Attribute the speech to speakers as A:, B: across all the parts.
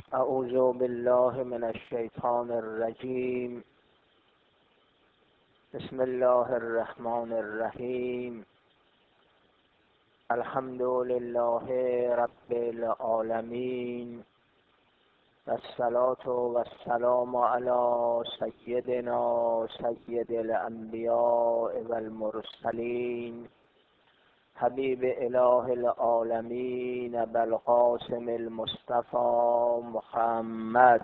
A: اعوذ بالله من الشیطان الرجیم. بسم الله الرحمن الرحیم. الحمد لله رب العالمین والصلاة والسلام علی سیدنا سید الانبیاء والمرسلین حبیب اله العالمین بالقاسم المصطفى محمد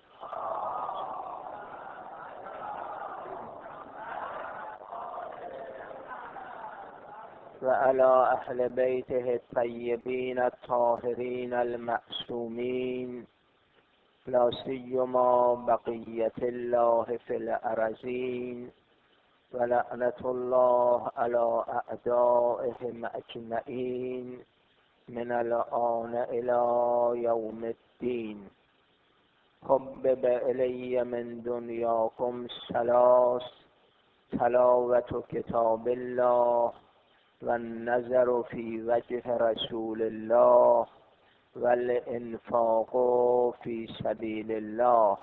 A: و علی اهل بیته الطیبین الطاهرین المعصومین لا سیما بقیة الله فی الارضین و لعنة الله علی اعدائهم اجمعین من الآن الی یوم الدین. حبب الی من دنیاکم ثلاث: تلاوة کتاب الله و النظر فی وجه رسول الله و الانفاق فی سبیل الله.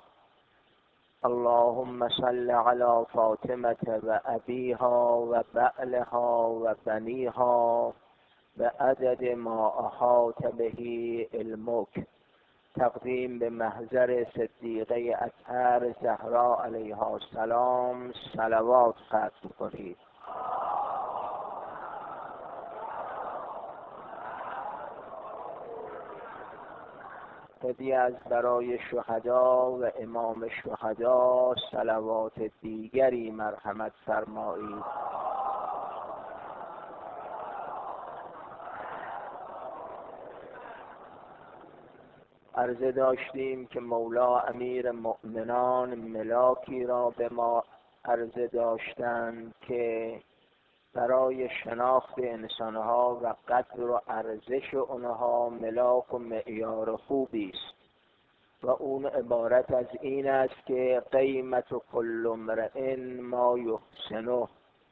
A: اللهم صل علی فاطمة و ابیها و بعلها و بنیها بعدد ما احاط به علمک. تقدیم به محضر صدیقه اطهر زهرا علیها السلام صلوات ختم کنید. هدیه از برای شهدا و امام شهدا صلوات دیگری مرحمت فرمایید. عرضه داشتیم که مولا امیر مؤمنان ملاکی را به ما عرضه داشتند که برای شناخت انسانها و قدر و ارزش آنها ملاک و معیار خوبی است و اون عبارت از این است که قیمت کل امرئ ما یحسنه.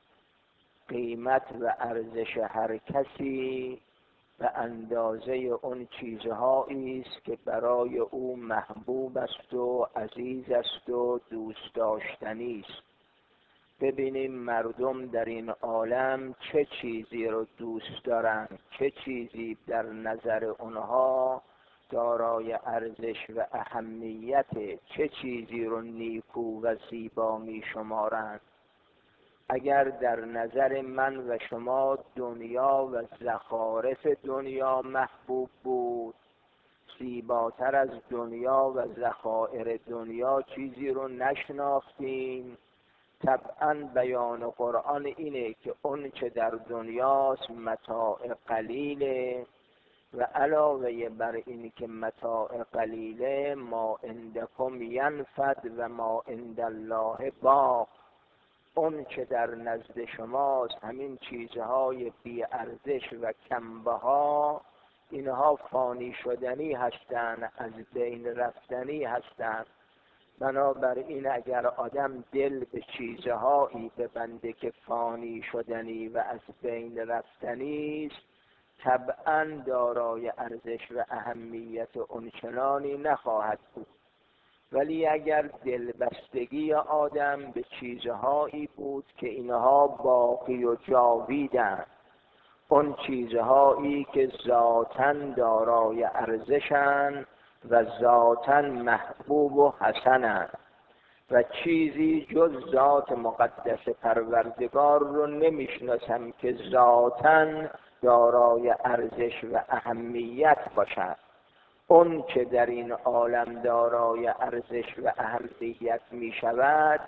A: قیمت و ارزش هر کسی به اندازه اون چیزهایی است که برای او محبوب است و عزیز است و دوست داشتنی است. ببینیم مردم در این عالم چه چیزی رو دوست دارند، چه چیزی در نظر اونها دارای ارزش و اهمیت، چه چیزی رو نیکو و زیبا می شمارند. اگر در نظر من و شما دنیا و زخارف دنیا محبوب بود، زیباتر از دنیا و ذخایر دنیا چیزی رو نشناختیم، طبعا بیان قرآن اینه که اون چه در دنیاست متاع قلیله و علاوه بر این که متاع قلیله ما عندکم ینفد و ما عند الله باق. اون چه در نزد شماست همین چیزهای بی ارزش و کمبها، اینها فانی شدنی هستند، از بین رفتنی هستند. بنابراین اگر آدم دل به چیزهایی ببنده که فانی شدنی و از بین رفتنی است، طبعا دارای ارزش و اهمیت اونچنانی نخواهد بود. ولی اگر دلبستگی آدم به چیزهایی بود که اینها باقی و جاویدند، اون چیزهایی که ذاتاً دارای ارزشند و ذاتاً محبوب و حسنند و چیزی جز ذات مقدس پروردگار رو نمیشناسم که ذاتاً دارای ارزش و اهمیت باشد. اون که در این عالم دارای ارزش و اهمیت می شود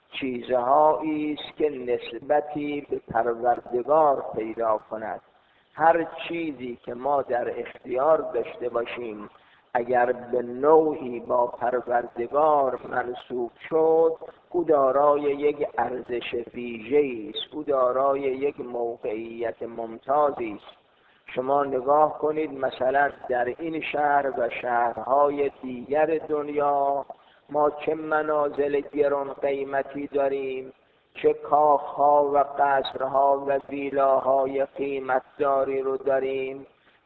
A: چیزهایی است که نسبتی به پروردگار پیدا کند. هر چیزی که ما در اختیار داشته باشیم اگر به نوعی با پروردگار منسوب شد، او دارای یک ارزش ویژه‌ای است، او دارای یک موقعیت ممتازی است. شما نگاه کنید مثلا در این شهر و شهرهای دیگر دنیا ما چه منازل گران قیمتی داریم، چه کاخها و قصرها و ویلاهای قیمتداری رو داریم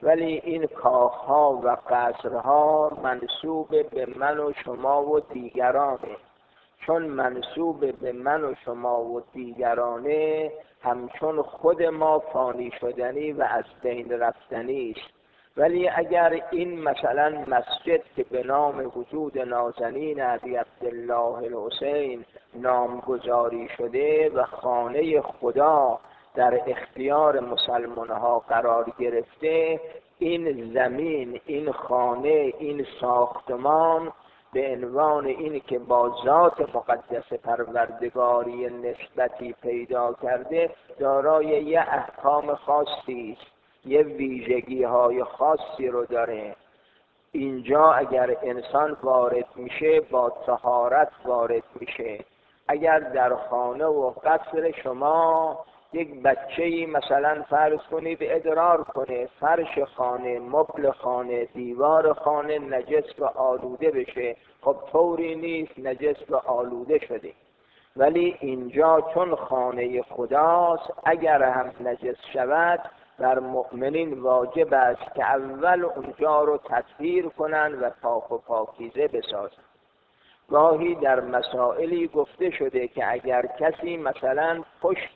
A: ولی این کاخها و قصرها منسوب به من و شما و دیگرانه. چون منسوب به من و شما و دیگرانه، همچون خود ما فانی شدنی و از بین رفتنی است. ولی اگر این مثلا مسجد که به نام وجود نازنین ابی عبدالله الحسین نامگذاری شده و خانه خدا در اختیار مسلمان ها قرار گرفته، این زمین، این خانه، این ساختمان به عنوان این که با ذات مقدس پروردگاری نسبتی پیدا کرده، دارای یه احکام خاصی است، یه ویژگی های خاصی رو داره. اینجا اگر انسان وارد میشه با طهارت وارد میشه. اگر در خانه و قصر شما یک بچه‌ای مثلا فرض کنید ادرار کنه، فرش خانه، مبل خانه، دیوار خانه نجس و آلوده بشه، خب طوری نیست، نجس و آلوده شده. ولی اینجا چون خانه خداست، اگر هم نجس شود بر مؤمنین واجب است که اول اونجا رو تطهیر کنن و پاک و پاکیزه بسازن. گاهی در مسائلی گفته شده که اگر کسی مثلا پشت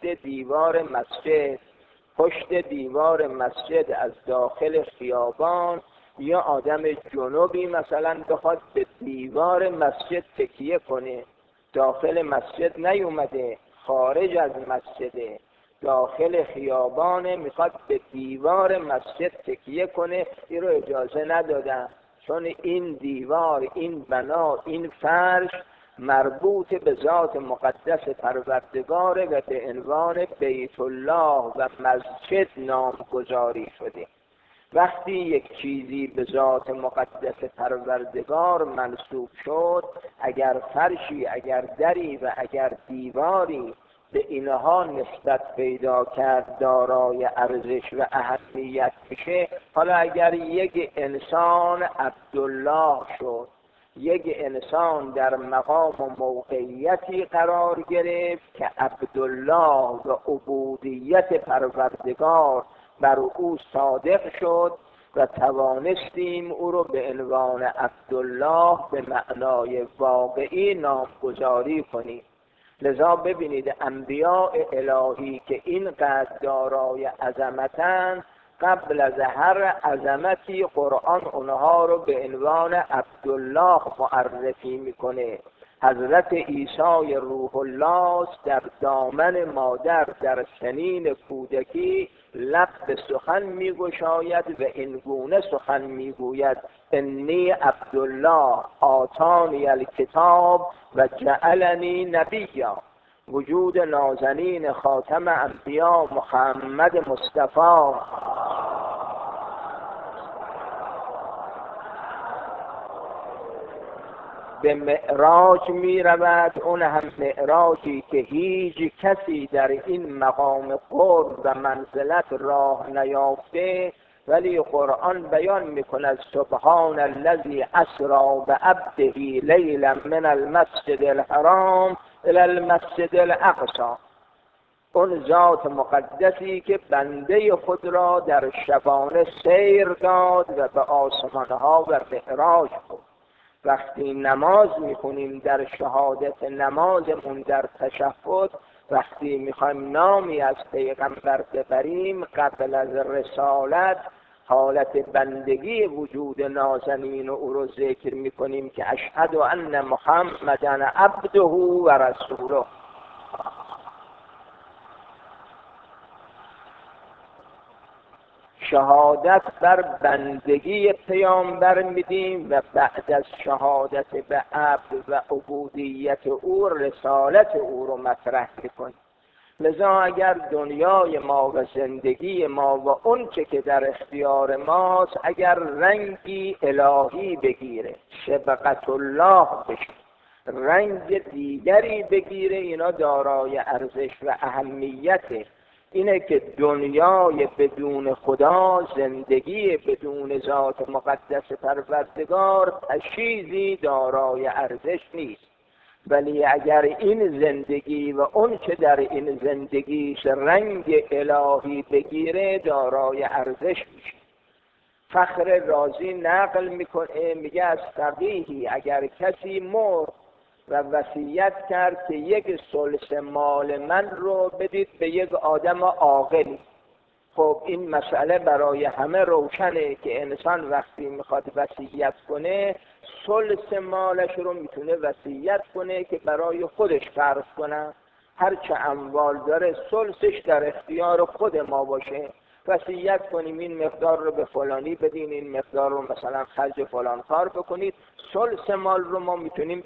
A: دیوار مسجد از داخل خیابان یا آدم جنوبی مثلا بخواد به دیوار مسجد تکیه کنه، داخل مسجد نیومده، خارج از مسجده، داخل خیابانه، میخواد به دیوار مسجد تکیه کنه، این رو اجازه ندادن. چون این دیوار، این بنا، این فرش مربوط به ذات مقدس پروردگاره و به عنوان بیت الله و مسجد نامگذاری شده. وقتی یک چیزی به ذات مقدس پروردگار منسوب شد، اگر فرشی، اگر دری و اگر دیواری به اینها نسبت پیدا کرد دارای ارزش و اهمیت میشه. حالا اگر یک انسان عبدالله شد، یک انسان در مقام و موقعیتی قرار گرفت که عبدالله و عبودیت پروردگار بر او صادق شد و توانستیم او رو به عنوان عبدالله به معنای واقعی نامگذاری کنیم. لذا ببینید انبیاء الهی که اینقدر دارای عظمتند، قبل از هر عظمتی قرآن اونها رو به عنوان عبدالله معرفی میکنه. حضرت عیسی روح الله در دامن مادر در سنین کودکی لب به سخن میگشاید و این گونه سخن میگوید: انی عبدالله آتانی الکتاب و جعلنی نبیا. وجود نازنین خاتم انبیا محمد مصطفی به معراج می رود، اون هم معراجی که هیچ کسی در این مقام قرب و منزلت راه نیافته، ولی قرآن بیان میکند سبحان الذی اسری بعبده لیلا من المسجد الحرام الی المسجد الاقصی. اون ذات مقدسی که بنده خود را در شبانه سیر داد و به آسمانها و معراج بود. وقتی نماز میخونیم در شهادت نمازمون در تشهد، وقتی میخوایم نامی از پیغمبر ببریم، قبل از رسالت حالت بندگی وجود نازنین او رو ذکر میکنیم که اشهد ان محمدن عبده و رسوله. شهادت بر بندگی پیامبر میدیم و بعد از شهادت به عبد و عبودیت او رسالت او رو مطرح میکنیم. لذا اگر دنیای ما و زندگی ما و اون چه که در اختیار ماست اگر رنگی الهی بگیره، شبقت الله بشه، رنگ دیگری بگیره، اینا دارای ارزش و اهمیته. اینه که دنیای بدون خدا، زندگی بدون ذات مقدس پروردگار چیزی دارای ارزش نیست. ولی اگر این زندگی و اون که در این زندگیش رنگ الهی بگیره، دارای ارزش میشه. فخر رازی نقل میکنه، میگه از فقیهی اگر کسی مرد و وصیت کرد که یک ثلث مال من رو بدید به یک آدم عاقلی. خب این مسئله برای همه روشنه که انسان وقتی میخواد وصیت کنه ثلث مالش رو میتونه وصیت کنه که برای خودش فرض کنه، هر چه اموال داره ثلثش در اختیار خود ما باشه، وصیت کنیم این مقدار رو به فلانی بدین، این مقدار رو مثلا خرج فلان کار بکنید، ثلث مال رو ما میتونیم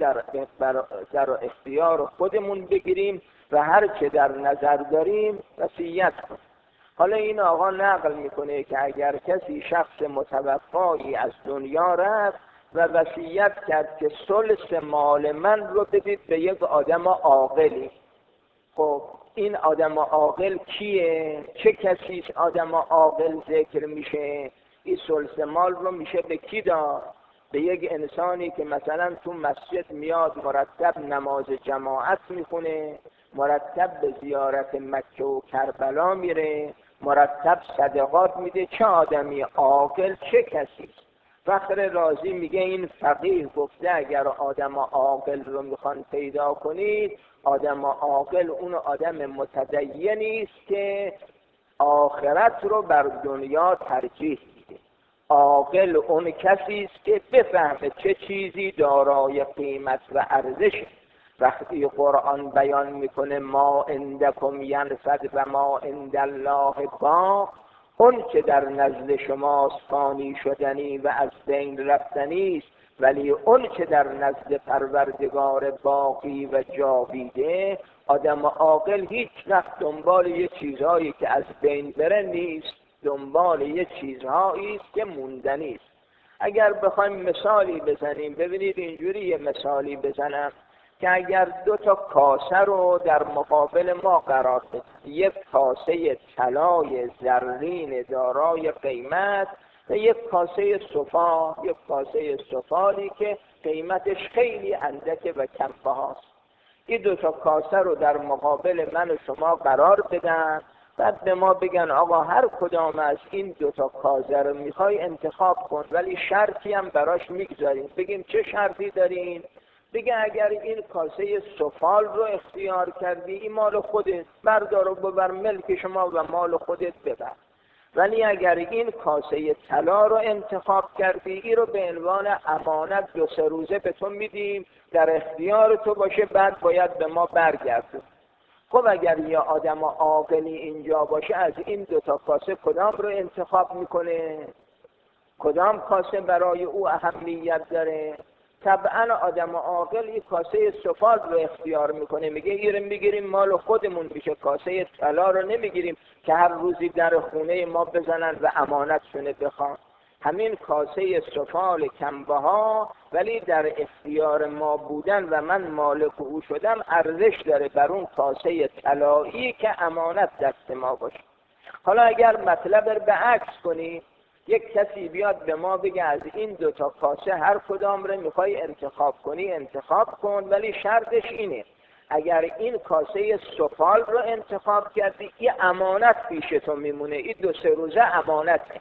A: در اختیار خودمون بگیریم و هر چه در نظر داریم وصیت کنیم. حالا این آقا نقل میکنه که اگر کسی شخص متوفایی از دنیا رفت و وصیت کرد که ثلث مال من رو بدید به یک آدم عاقلی. خب این آدم عاقل کیه؟ چه کسی آدم عاقل ذکر میشه؟ این ثلث مال رو میشه به کی داد؟ به یک انسانی که مثلا تو مسجد میاد مرتب نماز جماعت میخونه، مرتب به زیارت مکه و کربلا میره، مرتب صدقات میده. چه آدمی عاقل؟ چه کسی؟ فخر رازی میگه این فقیه گفته اگر آدم عاقل رو میخوان پیدا کنید، آدم عاقل اون آدم متدینی است که آخرت رو بر دنیا ترجیح میده. عاقل اون کسی است که بفهمه چه چیزی دارای قیمت و ارزشه. وقتی قرآن بیان میکنه ما عندکم ینفد و ما عند الله باق، اون که در نزد شماست فانی شدنی و از بین رفتنی است، ولی اون که در نزد پروردگار باقی و جاویده، آدم عاقل هیچ وقت دنبال یه چیزهایی که از بین بره نیست، دنبال یه چیزهایی است که موندنی است. اگر بخوایم مثالی بزنیم، ببینید اینجوری یه مثالی بزنم که اگر دو تا کاسه رو در مقابل ما قرار بدیم، یک کاسه طلای زرین دارای قیمت و یک کاسه صفا، یک کاسه صفالی که قیمتش خیلی اندک و کم‌بهاست، این دو تا کاسه رو در مقابل من و شما قرار بدن، بعد به ما بگن آقا هر کدام از این دو تا کاسه رو میخوای انتخاب کن، ولی شرطی هم براش میگذاریم. بگیم چه شرطی دارین؟ بگه اگر این کاسه سفال رو اختیار کردی این مال خودت، بردار و ببر، ملک شما و مال خودت ببر. ولی اگر این کاسه طلا رو انتخاب کردی این رو به عنوان امانت 2-3 روزه به تو میدیم، در اختیار تو باشه، بعد باید به ما برگردون. خب اگر یه آدم عاقلی اینجا باشه از این 2 تا کاسه کدام رو انتخاب میکنه؟ کدام کاسه برای او اهمیت داره؟ طبعا آدم عاقل این کاسه سفال رو اختیار میکنه، میگه این رو میگیریم مال خودمون میشه، کاسه طلا رو نمیگیریم که هر روزی در خونه ما بزنن و امانت شونه بخوان. همین کاسه سفال کمبها ولی در اختیار ما بودن و من مالک او شدم ارزش داره بر اون کاسه طلایی که امانت دست ما باشه. حالا اگر مطلب رو به عکس کنی، یک کسی بیاد به ما بگه از این 2 تا کاسه هر کدام رو میخوای انتخاب کنی انتخاب کن، ولی شرطش اینه اگر این کاسه سفال رو انتخاب کردی این امانت پیش تو میمونه، این 2-3 روزه امانته.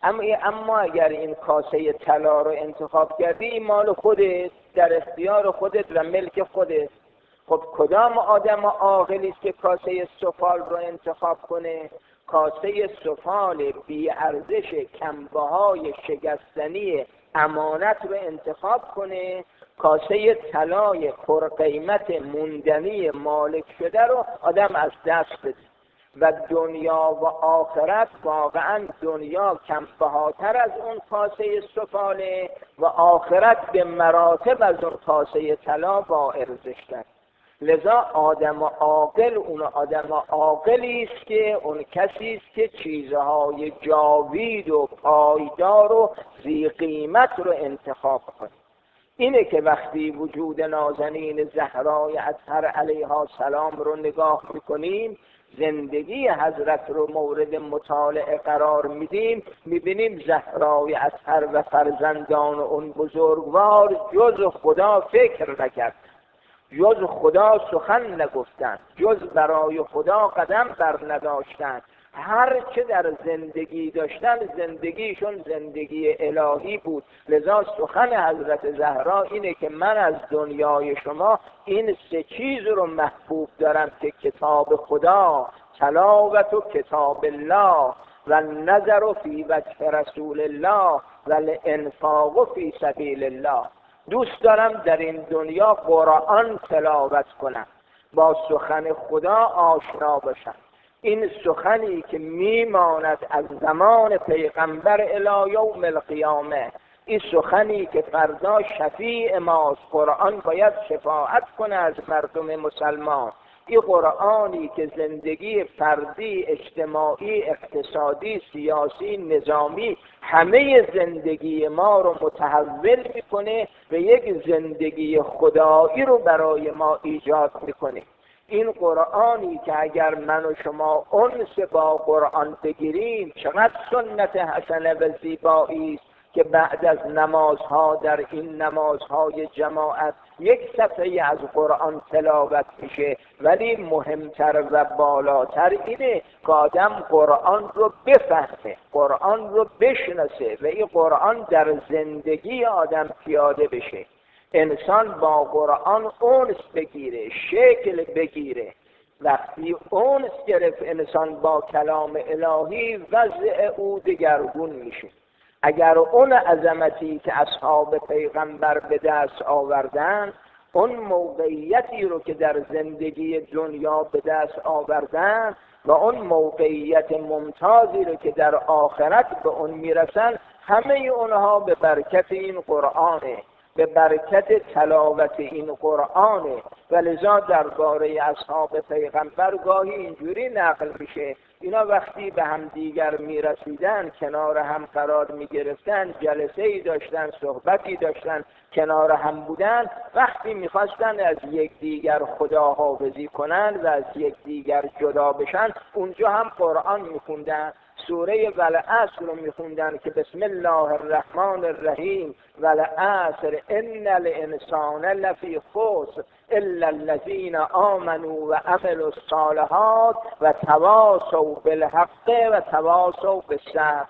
A: اما اگر این کاسه طلا رو انتخاب کردی این مال خودت، در اختیار خودت و ملک خودت. خب کدام آدم عاقلی است که کاسه سفال رو انتخاب کنه؟ کاسه سفال بی ارزش کمبهای شکستنی امانت رو انتخاب کنه، کاسه طلای پرقیمت موندنی مالک شده رو آدم از دست بده. و دنیا و آخرت، واقعا دنیا کمبهاتر از اون کاسه سفاله و آخرت به مراتب از اون کاسه طلا با ارزشتر. لذا آدم عاقل اون آدم عاقلی است که اون کسی است که چیزهای جاوید و پایدار و ذی قیمت رو انتخاب کنه. اینه که وقتی وجود نازنین زهرای اطهر علیها السلام رو نگاه میکنیم، زندگی حضرت رو مورد مطالعه قرار میدیم، میبینیم زهرای اطهر و فرزندان اون بزرگوار جز خدا فکر نکرد، جز خدا سخن نگفتند، جز برای خدا قدم بر نداشتند. هر چه در زندگی داشتن زندگیشون زندگی الهی بود. لذا سخن حضرت زهرا اینه که من از دنیای شما این سه چیز رو محبوب دارم که کتاب خدا، تلاوت و کتاب الله و نظر فی وجه رسول الله و الانفاق فی سبیل الله. دوست دارم در این دنیا قرآن تلاوت کنم، با سخن خدا آشنا باشم. این سخنی که میماند از زمان پیغمبر الی یوم القیامه، این سخنی که فردا شفیع ماست. قرآن باید شفاعت کنه از مردم مسلمان. این قرآنی که زندگی فردی، اجتماعی، اقتصادی، سیاسی، نظامی همه زندگی ما رو متحول میکنه و یک زندگی خدایی رو برای ما ایجاد میکنه. این قرآنی که اگر من و شما انس با قرآن بگیریم، چقدر سنت حسنه و زیبایی است که بعد از نمازها در این نمازهای جماعت یک صفحه از قرآن تلاوت میشه. ولی مهمتر و بالاتر اینه که آدم قرآن رو بفهمه، قرآن رو بشناسه و این قرآن در زندگی آدم پیاده بشه. انسان با قرآن انس بگیره، شکل بگیره. وقتی انس گرفت انسان با کلام الهی، وضع او دگرگون میشه. اگر اون عظمتی که اصحاب پیغمبر به دست آوردن، اون موقعیتی رو که در زندگی دنیا به دست آوردن و اون موقعیت ممتازی رو که در آخرت به اون میرسن، همه اونها به برکت این قرآنه، به برکت تلاوت این قرآنه. و لذا درباره اصحاب پیغمبر گاهی اینجوری نقل میشه، اینا وقتی به هم دیگر میرسیدن، کنار هم قرار میگرفتن، جلسه ای داشتن، صحبتی داشتن، کنار هم بودن، وقتی میخواستن از یک دیگر خداحافظی کنن و از یک دیگر جدا بشن، اونجا هم قرآن میخوندن. سوره والعصر رو میخوندن که بسم الله الرحمن الرحیم والعصر ان الانسان لفی خسر الا الذین آمنوا و عملوا الصالحات و تواصوا بالحق و تواصوا بالصبر.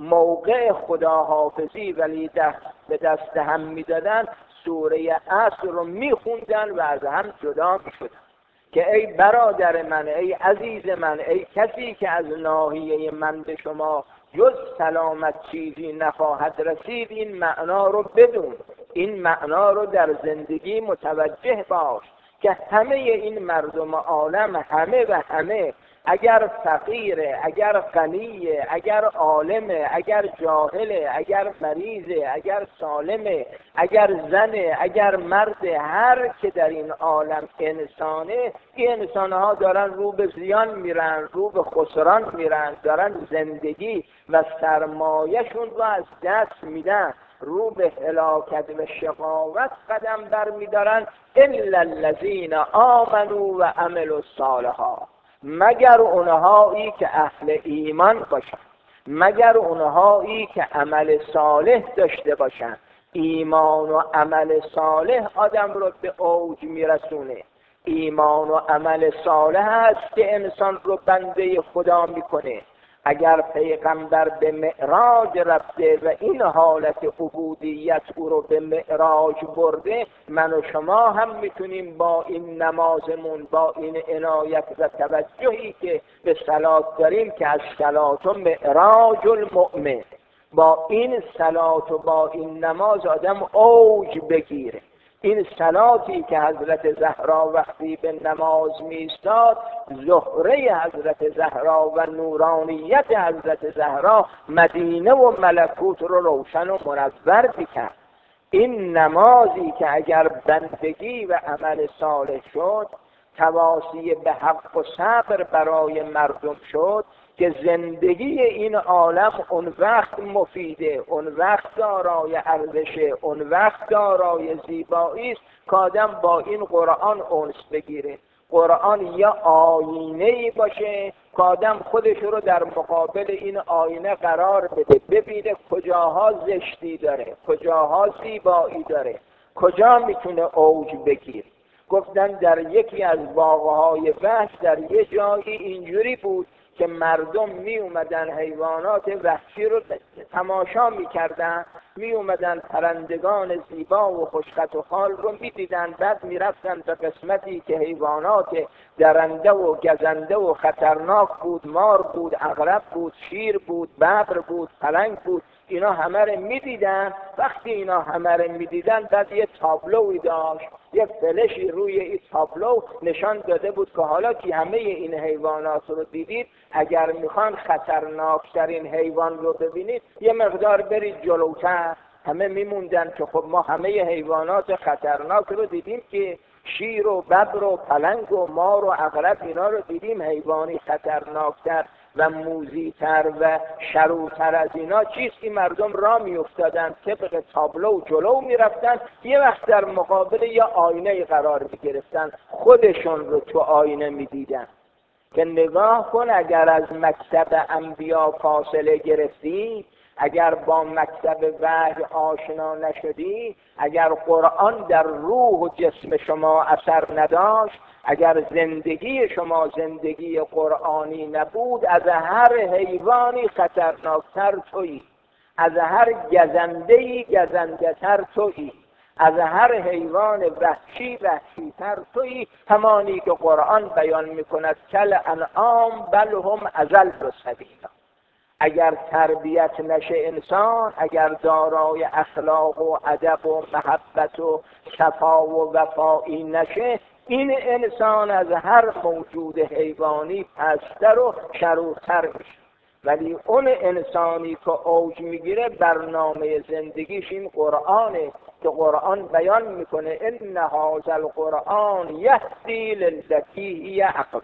A: موقع خداحافظی ولی به دست هم میدادن، سوره عصر رو میخوندن و از هم جدا میشدن که ای برادر من، ای عزیز من، ای کسی که از ناحیه من به شما جز سلامت چیزی نخواهد رسید، این معنا رو بدون، این معنا رو در زندگی متوجه باش که همه این مردم عالم، همه و همه، اگر فقیره، اگر غنیه، اگر عالمه، اگر جاهله، اگر مریضه، اگر سالمه، اگر زنه، اگر مرد، هر که در این عالم انسانه، این انسانها دارن رو به زیان میرن، رو به خسران میرن، دارن زندگی و سرمایه‌شون رو از دست میدن، رو به هلاکت و شقاوت قدم بر میدارن. الا الذین آمنوا و عملوا الصالحات، مگر اونهایی که اهل ایمان باشن، مگر اونهایی که عمل صالح داشته باشن. ایمان و عمل صالح آدم رو به اوج میرسونه. ایمان و عمل صالح است که انسان رو بنده خدا میکنه. اگر پیغمبر به معراج رفته و این حالت عبودیت او رو به معراج برده، من و شما هم میتونیم با این نمازمون، با این عنایت و توجهی که به صلات داریم که از صلات و معراج المؤمن، با این صلات و با این نماز آدم اوج بگیره. این صلاتی که حضرت زهرا وقتی به نماز میستاد، زهره حضرت زهرا و نورانیت حضرت زهرا مدینه و ملکوت رو روشن و منور میکرد. این نمازی که اگر بندگی و عمل صالح شد، تواصی به حق و صبر برای مردم شد، که زندگی این عالم اون وقت مفیده، اون وقت دارای ارزشه، اون وقت دارای زیبایی است که آدم با این قرآن انس بگیره. قرآن یا آینه‌ای باشه که آدم خودش رو در مقابل این آینه قرار بده، ببینه کجاها زشتی داره، کجاها زیبایی داره، کجا میتونه اوج بگیره. گفتن در یکی از باغ‌های وحش در یه جایی اینجوری بود که مردم می اومدن حیوانات وحشی رو تماشا می کردن، می اومدن پرندگان زیبا و خوشخط و خال رو می دیدن، بعد می رفتن به قسمتی که حیوانات درنده و گزنده و خطرناک بود، مار بود، عقرب بود، شیر بود، ببر بود، پلنگ بود، اینا همه رو می دیدن. وقتی اینا همه رو می دیدن بعد یه تابلوی داشت، یه فلشی روی این تابلو نشان داده بود که حالا که همه این حیوانات رو دیدید، اگر میخوان خطرناکترین حیوان رو ببینید یه مقدار برید جلوتر. همه میموندن که خب ما همه حیوانات خطرناک رو دیدیم، که شیر و ببر و پلنگ و مار و عقرب اینا رو دیدیم، حیوانی خطرناکتر و موذی‌تر و شروتر از اینا چیزی؟ مردم را می افتادن طبق تابلو جلو می رفتن، یه وقت در مقابل یه آینه قرار می گرفتن، خودشون رو تو آینه می دیدن که نگاه کن اگر از مکتب انبیا فاصله گرفتی، اگر با مکتب وحی آشنا نشدی، اگر قرآن در روح و جسم شما اثر نداشت، اگر زندگی شما زندگی قرآنی نبود، از هر حیوانی خطرناکتر تویی، از هر گزنده‌ای گزنده‌تر تویی، از هر حیوان وحشی وحشی‌تر تویی، همانی که قرآن بیان میکند کل انعام بل هم اضل سبیلا. اگر تربیت نشه انسان، اگر دارای اخلاق و ادب و محبت و صفا و وفایی نشه، این انسان از هر موجود حیوانی پستر و شرورتر میشه. ولی اون انسانی که اوج میگیره برنامه زندگیش این قرآنه که قرآن بیان میکنه ان هذا القرآن یهدی للتی هی اقوم.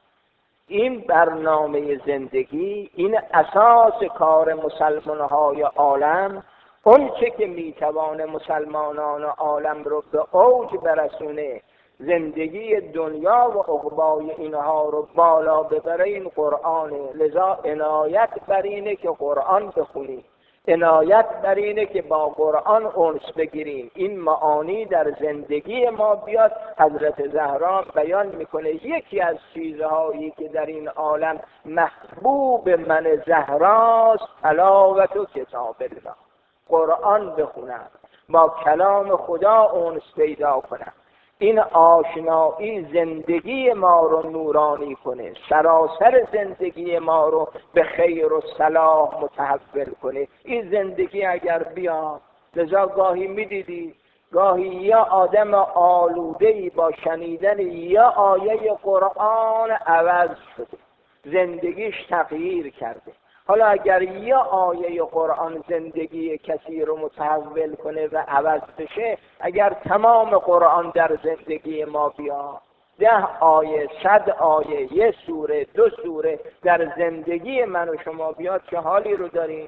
A: این برنامه زندگی، این اساس کار مسلمان‌های عالم، اون چه که میتوانه مسلمانان عالم رو به اوج برسونه، زندگی دنیا و عقبای اینها رو بالا ببره، این قرآنه. لذا عنایت بر اینه که قرآن بخونیم، عنایت بر اینه که با قرآن انس بگیریم، این معانی در زندگی ما بیاد. حضرت زهرا بیان میکنه یکی از چیزهایی که در این عالم محبوب من زهراست تلاوت و کتاب الله، قرآن بخونم، با کلام خدا انس پیدا کنم. این آشنایی زندگی ما رو نورانی کنه، سراسر زندگی ما رو به خیر و صلاح متحول کنه. این زندگی اگر بیاد، لذا گاهی میدیدی گاهی یا آدم آلوده‌ای با شنیدن یا آیه قرآن عوض شده، زندگیش تغییر کرده. حالا اگر یه آیه قرآن زندگی کسی رو متحول کنه و عوض بشه، اگر تمام قرآن در زندگی ما بیاد، 10 آیه 100 آیه، 1 سوره 2 سوره در زندگی من و شما بیاد، چه حالی رو داریم؟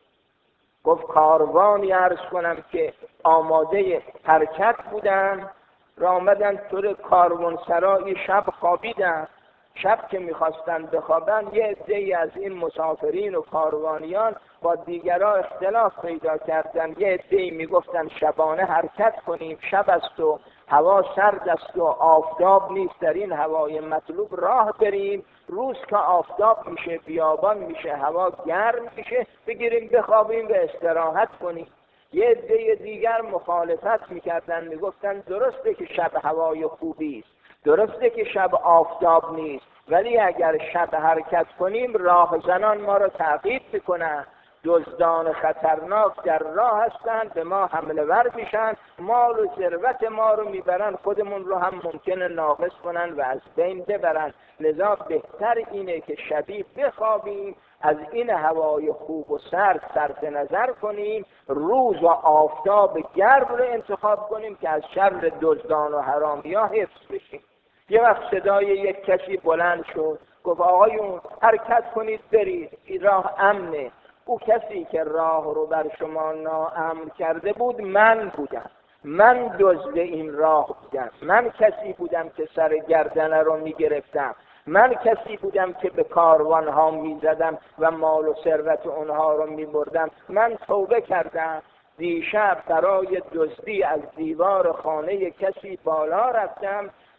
A: گفت کاروانی عرض کنم که آماده حرکت بودن، را آمدن طور کاروانسرای، شب خوابیدن. شب که میخواستن بخوابن، یه عده‌ای از این مسافرین و کاروانیان با دیگران اختلاف پیدا کردن. یه عده‌ای میگفتن شبانه حرکت کنیم، شب است و هوا سرد است و آفتاب نیست، در این هوای مطلوب راه بریم، روز که آفتاب میشه، بیابان میشه، هوا گرم میشه، بگیریم بخوابیم و استراحت کنیم. یه عده دیگر مخالفت میکردن، میگفتن درسته که شب هوای خوبی است، درسته که شب آفتاب نیست، ولی اگر شب حرکت کنیم راهزنان ما رو تعقیب میکنن، دزدان خطرناک در راه هستند، به ما حمله ور میشن، مال و ثروت ما رو میبرن، خودمون رو هم ممکنه ناقص کنن و از بین ببرن. لذا بهتر اینه که شبی بخوابیم، از این هوای خوب و سرد صرف نظر کنیم، روز و آفتاب گرم رو انتخاب کنیم که از شر دزدان و حرامی‌ها حفظ بشیم. یه وقت صدای یک کسی بلند شد، گفت آقایون حرکت کنید برید، این راه امنه. او کسی که راه رو بر شما ناامن کرده بود من بودم، من دزد این راه بودم، من کسی بودم که سر گردنه رو میگرفتم، من کسی بودم که به کاروان ها میزدم و مال و ثروت اونها رو میبردم. من توبه کردم، دیشب برای دزدی از دیوار خانه کسی بالا رفتم،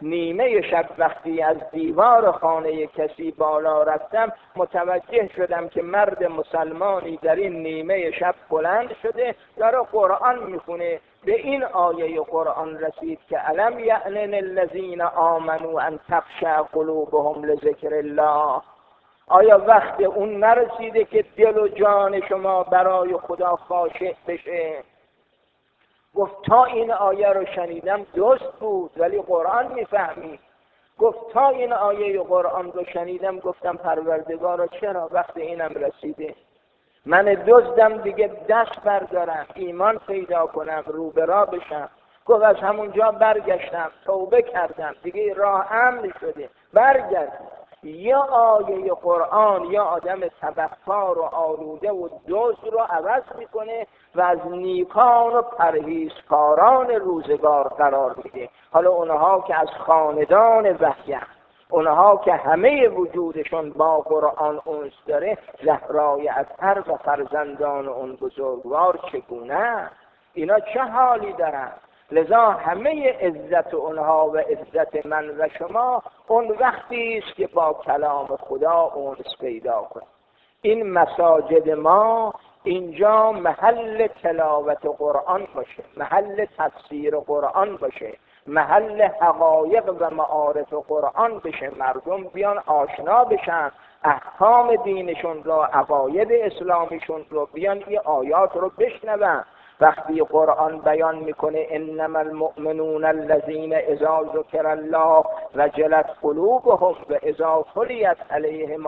A: نیمه شب وقتی از دیوار خانه کسی بالا رفتم متوجه شدم که مرد مسلمانی در این نیمه شب بلند شده داره قرآن میخونه. به این آیه قرآن رسید که الم یأن للذین آمنوا ان تخشع قلوبهم لذکر الله. آیا وقت اون نرسیده که دل و جان شما برای خدا خاشع بشه؟ گفت تا این آیه رو شنیدم درست بود ولی قرآن میفهمی. گفت تا این آیه قرآن رو شنیدم گفتم پروردگارا چرا وقت اینم رسیده؟ من دزدم دیگه دست بردارم ایمان پیدا کنم رو به راه بشم. گفت از همونجا برگشتم توبه کردم دیگه راه امن شده برگردم. یا آیه قرآن یا آدم تبهکار و آلوده و دزد رو عوض میکنه و از نیکان و پرهیزکاران روزگار قرار میده. حالا اونها که از خاندان وحی، اونها که همه وجودشون با قرآن انس داره، زهرای اطهر و فرزندان اون بزرگوار چگونه؟ اینا چه حالی دارن؟ لذا همه عزت اونها و عزت من و شما اون وقتی است که با کلام خدا انس پیدا کنیم. این مساجد ما اینجا محل تلاوت قرآن باشه، محل تفسیر قرآن باشه، محل حقایق و معارف قرآن بشه. مردم بیان آشنا بشن احکام دینشون رو، عقاید اسلامیشون رو، بیان این آیات رو بشنون. وقتی قرآن بیان میکنه انما المؤمنون الذین اذا ذکر الله وجلت قلوبهم و اذا تلیت علیهم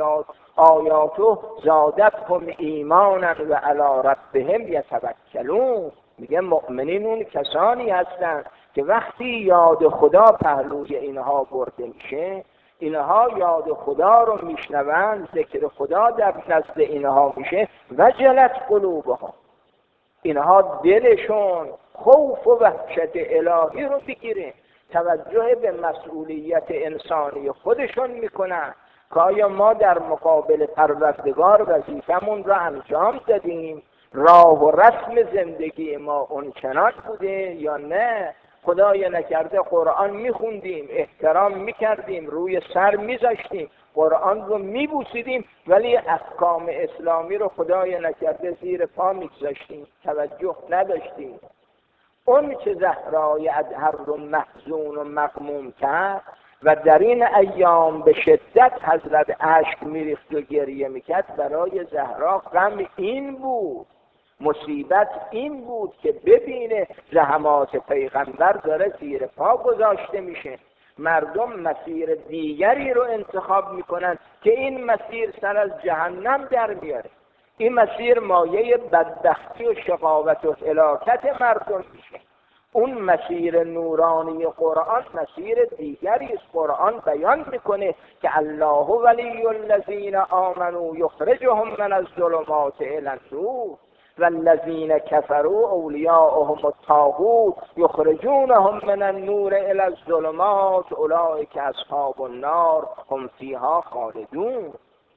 A: آیاته زادتهم ایمانا و علی ربهم یتوکلون. میگه مؤمنین اون کسانی هستند که وقتی یاد خدا پهلوی اینها برده میشه، اینها یاد خدا رو میشنوند، ذکر خدا در نزد اینها میشه، وجلت قلوبهم، اینها دلشون خوف و وحشت الهی رو بگیره، توجه به مسئولیت انسانی خودشون میکنن که آیا ما در مقابل پروردگار وظیفمون رو انجام دادیم؟ راه و رسم زندگی ما اون چنان بوده یا نه؟ خدای نکرده قرآن میخوندیم، احترام میکردیم، روی سر میذاشتیم، قرآن رو میبوسیدیم، ولی احکام اسلامی رو خدای نکرده زیر پا میگذاشتیم، توجه نداشتیم. اون که زهرای اطهر رو محزون و مغموم کرد و در این ایام به شدت حضرت اشک میریخت و گریه میکرد، برای زهرا غم این بود، مصیبت این بود که ببینه زحمات پیغمبر داره زیر پا گذاشته میشه. مردم مسیر دیگری رو انتخاب میکنن که این مسیر سر از جهنم در میاره. این مسیر مایه بدبختی و شقاوت و هلاکت مردم میشه. اون مسیر نورانی قرآن مسیر دیگری است. قرآن بیان میکنه که الله ولی الذین آمنوا یخرجهم من الظلمات الی النور والذین کفروا اولیاءهم الطاغوت یخرجونهم من النور الی الظلمات اولئک اصحاب النار هم فیها خالدون.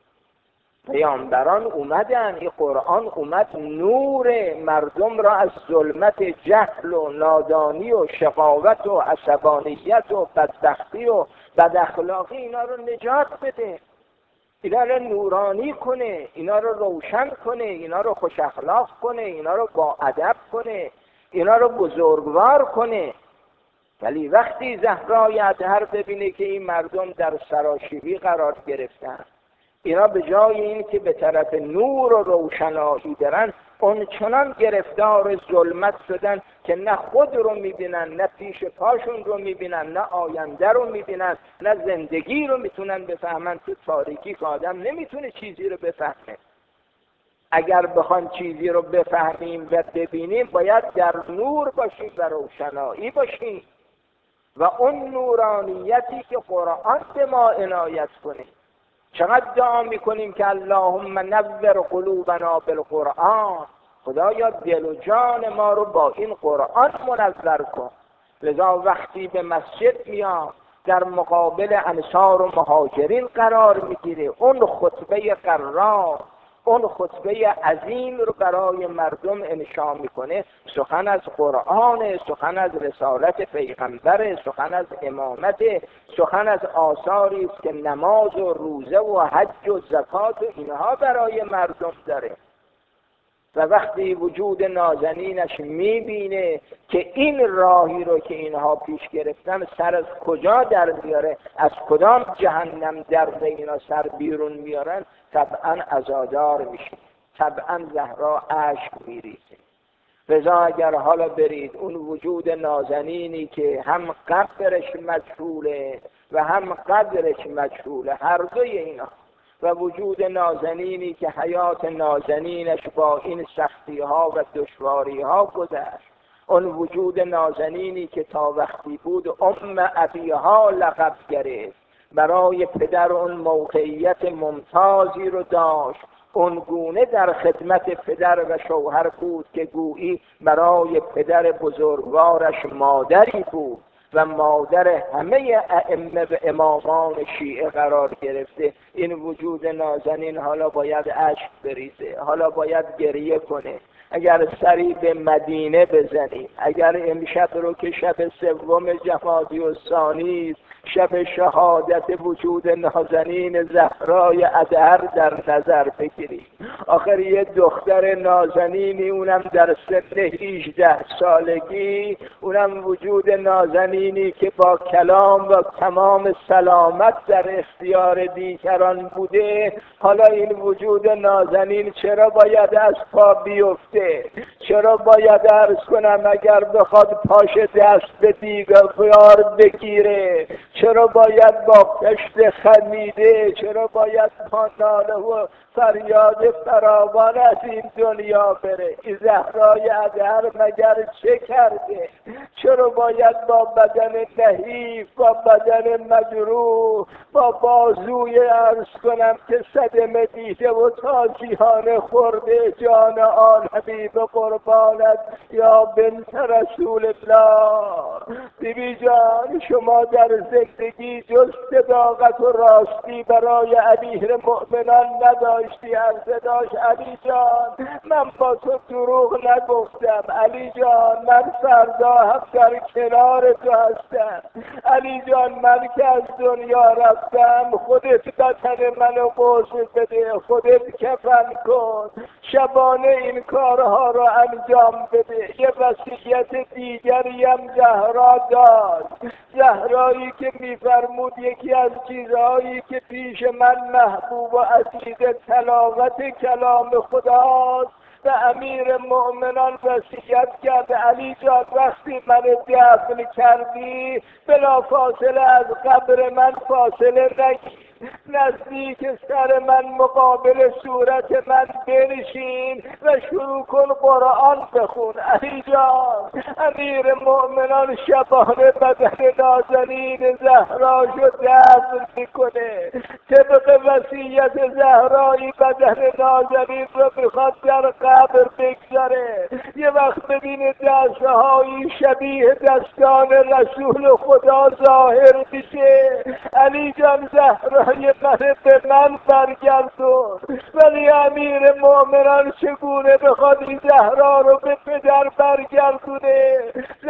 A: پیامبران اومدن، این قرآن اومد نور مردم را از ظلمت جهل و نادانی و شقاوت و عصبانیت و بدبختی و بداخلاقی اینا رو نجات بده، اینا رو نورانی کنه، اینا رو روشن کنه، اینا رو خوش اخلاق کنه، اینا رو با ادب کنه، اینا رو بزرگوار کنه. ولی وقتی زهرای اطهر ببینه که این مردم در سراشیبی قرار گرفتن، اینا به جای این که به طرف نور و روشنایی برن، اون چنان گرفتار ظلمت شدن که نه خود رو میبینن، نه پیش پاشون رو میبینن، نه آینده رو میبینن، نه زندگی رو میتونن بفهمن. تو تاریکی که آدم نمیتونه چیزی رو بفهمه. اگر بخوان چیزی رو بفهمیم و ببینیم باید در نور باشیم و روشنایی باشیم و اون نورانیتی که قرآن به ما عنایت کنه. چقدر دعا میکنیم که اللهم نور قلوبنا بالقرآن، خدایا دل و جان ما رو با این قرآن منور کن. لذا وقتی به مسجد میام در مقابل انصار و مهاجرین قرار میگیره، اون خطبه قرار، اون خطبه عظیم رو برای مردم انشا میکنه. سخن از قرآن، سخن از رسالت پیغمبر، سخن از امامت، سخن از آثاری است که نماز و روزه و حج و زکات و اینها برای مردم داره. و وقتی وجود نازنینش میبینه که این راهی رو که اینها پیش گرفتن سر از کجا در میاره، از کدام جهنم درد اینا سر بیرون میارن، طبعا عزادار میشه، طبعا زهرا اشک میریزه. لذا اگر حالا برید اون وجود نازنینی که هم قدرش مجهوله و هم قدرش مجهوله، هر دوی اینا، و وجود نازنینی که حیات نازنینش با این سختی ها و دشواری ها گذشت، اون وجود نازنینی که تا وقتی بود ابیها لقب گرفت، برای پدر اون موقعیت ممتازی رو داشت، اون گونه در خدمت پدر و شوهر بود که گویی برای پدر بزرگوارش مادری بود و مادر همه ائمه و امامان شیعه قرار گرفته. این وجود نازنین حالا باید اشک بریزه، حالا باید گریه کنه. اگر سری به مدینه بزنیم، اگر امشب رو که شب 3 جمادی الثانی است، شب شهادت وجود نازنین زهرای اطهر در نظر بگیریم، آخر یه دختر نازنینی، اونم در سن 18 سالگی، اونم وجود نازنینی که با کلام و تمام سلامت در اختیار دیگران بوده، حالا این وجود نازنین چرا باید از پا بیفته؟ چرا باید عرض کنم اگر بخواد پاش دست به دیگار بگیره؟ چرا باید با پشت خمیده، چرا باید با ناله و فریاد فراوان از این دنیا بره؟ این زهرای اطهر مگر چه کرده؟ چرا باید با بدن نحیف، با بدن مجروح، با بازوی عرض کنم که صدمه دیده و تازیانه خورده جان آن حبیب قربانت یا بنت رسول الله؟ بیبی جان، شما در زندگی جز صداقت و راستی برای امیر مؤمنان نداشتی. عرض داشت علی جان من با تو دروغ نگفتم، علی جان من فردا هم در کنار تو هستم، علی جان من که از دنیا رفتم خودت بدن منو غسل بده، خودت کفن کن، شبانه این کارها رو انجام بده. یه وصیت دیگری هم زهرا داشت، زهرایی که میفرمود یکی از چیزهایی که پیش من محبوب و عزیز تلاوت کلام خداست، و امیر مؤمنان وصیت کرد علی جان وقتی من دفن کردی بلا فاصله از قبر من فاصله نگیر، نزدیک سر من مقابل صورت من بنشین و شروع کن قرآن بخون. علی جان امیر مؤمنان شبانه بدن نازنین زهراشو دفن میکنه، طبق وصیت زهرایی بدن نازنین رو میخواد در قبر بگذاره. یه وقت ببینه دستهایی شبیه دستان رسول خدا ظاهر میشه، علی جان زهرای من به من برگردون. ولی امیر مؤمنان چگونه بخواد این زهرا رو به پدر برگردونه؟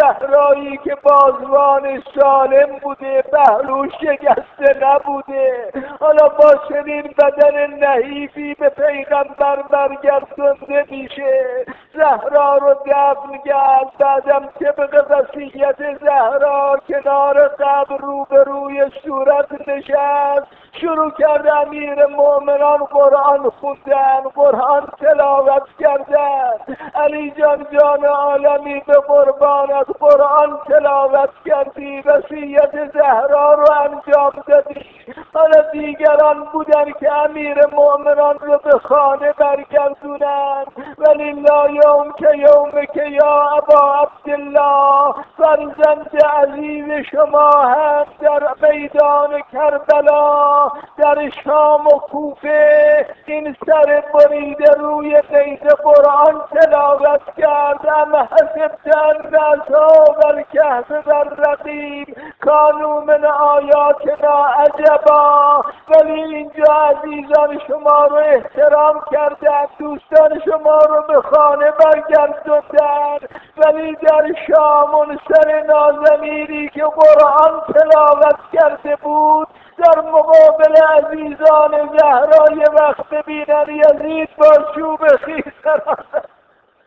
A: زهرایی که بازوان سالم بوده، پهلو شکسته نبوده، حالا با چنین بدن نحیفی به پیغمبر برگردونده میشه. زهرا رو دفن کرد، بعدم طبق وصیت زهرا کنار قبر روبروی صورت نشست، شروع کرد امیر مؤمنان قرآن خوندن، قرآن تلاوت کردن. علی جان جان عالمی به قربانت قرآن تلاوت کردی، وصیت زهرا رو انجام دادی. حالا دیگران بودن که امیر مؤمنان رو به خانه برگردونن، ولی لا یوم که یا ابا عبدالله، فرزند عزیز شما هم در میدان کربلا در شام و کوفه این سر بریده روی قید قرآن تلاوت کرد. ام حسبت ان اصحاب الکهف والرقیم کانوا من آیاتنا عجبا. ولی اینجا عزیزان شما رو احترام کردن، دوستان شما رو به خانه برگردوندن، ولی در شام اون سر نازنینی که قرآن تلاوت کرده بود در مقابل عزیزان زهرای وقت ببینن یزید با چوب خیز